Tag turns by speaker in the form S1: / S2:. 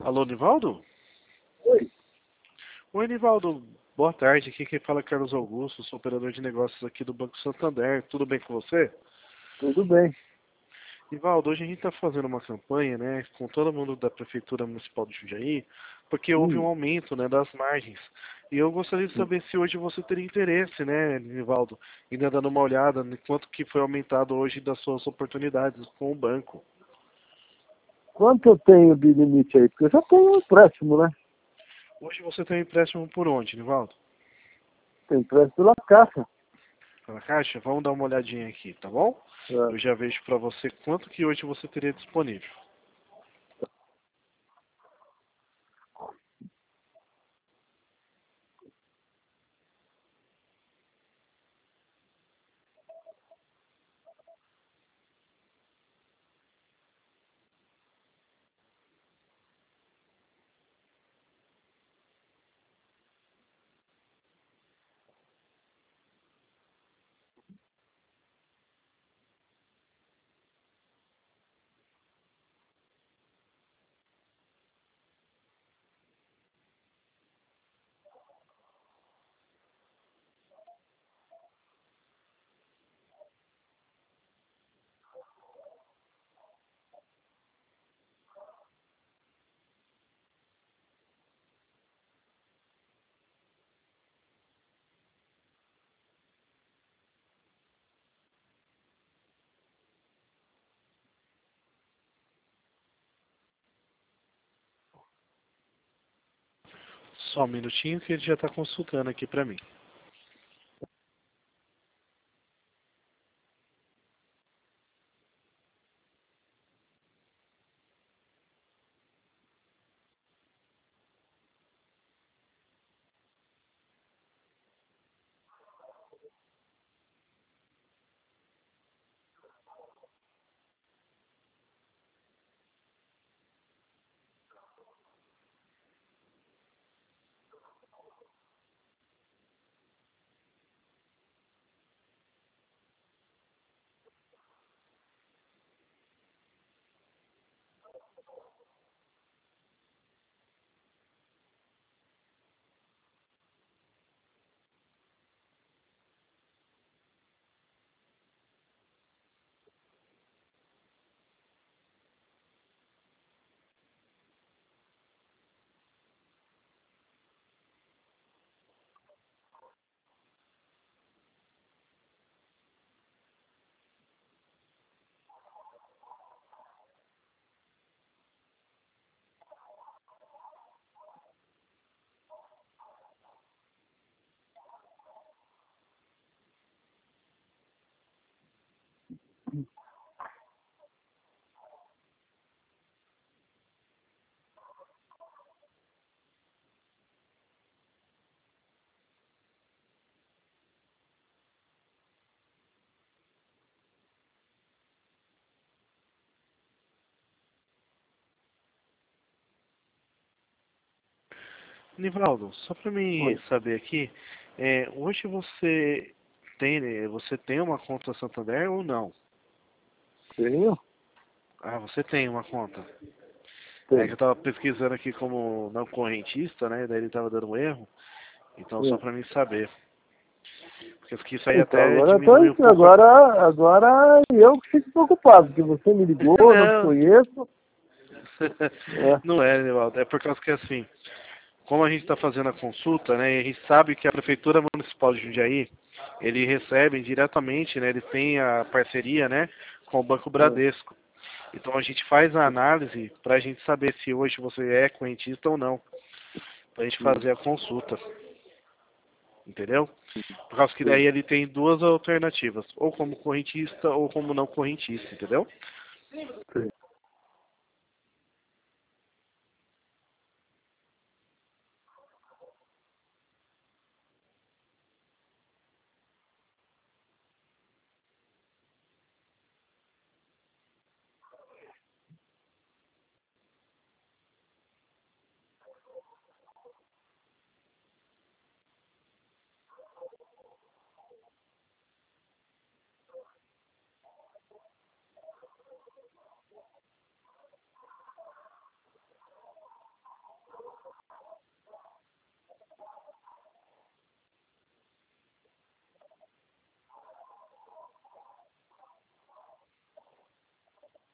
S1: Alô, Nivaldo?
S2: Oi,
S1: Oi, Nivaldo. Boa tarde. Aqui quem fala é Carlos Augusto, sou operador de negócios aqui do Banco Santander. Tudo bem com você?
S2: tudo bem.
S1: Nivaldo, hoje a gente está fazendo uma campanha, né, com todo mundo da Prefeitura Municipal de Jundiaí, porque houve um
S2: Hum,
S1: aumento, né, das margens. E eu gostaria de
S2: hum.
S1: saber se hoje você teria interesse, né, Nivaldo, ainda dando uma olhada em quanto que foi aumentado hoje das suas oportunidades com o banco.
S2: Quanto eu tenho de limite aí? Porque eu já tenho um empréstimo, né?
S1: Hoje você tem um empréstimo por onde, Nivaldo?
S2: Tem empréstimo pela Caixa.
S1: Pela Caixa? Vamos dar uma olhadinha aqui, tá bom?
S2: É.
S1: Eu já vejo para você quanto que hoje você teria disponível. Só um minutinho que ele já está consultando aqui para mim. Nivaldo, só para mim
S2: Oi.
S1: saber aqui, hoje você tem uma conta Santander ou não?
S2: Tenho?
S1: Ah, você tem uma conta. É que eu
S2: Tenho.
S1: estava pesquisando aqui como não correntista, né? Daí ele estava dando um erro. Então só
S2: É.
S1: para mim saber. Porque eu quis sair
S2: Então,
S1: até
S2: agora,
S1: diminuir um pouco a...
S2: agora eu que fico preocupado, porque você me ligou, não te
S1: Não,
S2: conheço. É.
S1: não é, Nivaldo. É por causa que assim, como a gente está fazendo a consulta, né, e a gente sabe que a Prefeitura Municipal de Jundiaí, ele recebe diretamente, né, ele tem a parceria, né, com o Banco
S2: É.
S1: Bradesco. Então a gente faz a análise para a gente saber se hoje você é correntista ou não, para a gente
S2: Hum,
S1: fazer a consulta, entendeu? Por causa que daí
S2: sim.
S1: ele tem duas alternativas, ou como correntista ou como não correntista, entendeu?
S2: Sim.